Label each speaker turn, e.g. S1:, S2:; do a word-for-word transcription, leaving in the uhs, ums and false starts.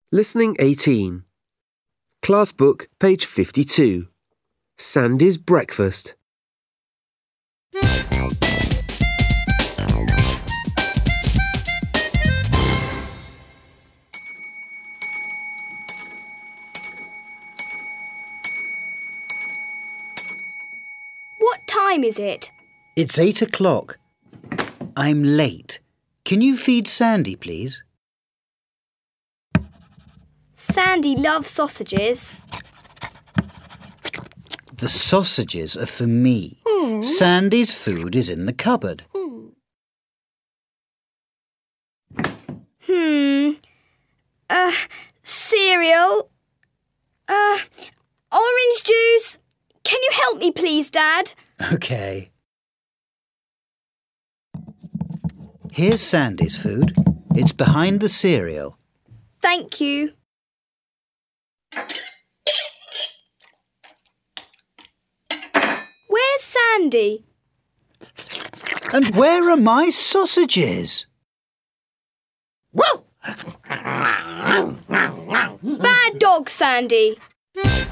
S1: Listening eighteen. Class book, page fifty-two. Sandy's breakfast.
S2: What time is it?
S3: It's eight o'clock. I'm late. Can you feed Sandy, please?
S2: Sandy loves sausages.
S3: The sausages are for me. Mm. Sandy's food is in the cupboard.
S2: Mm. Hmm. Uh, cereal. Uh, orange juice. Can you help me, please, Dad?
S3: OK. Here's Sandy's food. It's behind the cereal.
S2: Thank you. Where's Sandy?
S3: And where are my sausages?
S2: Bad dog, Sandy.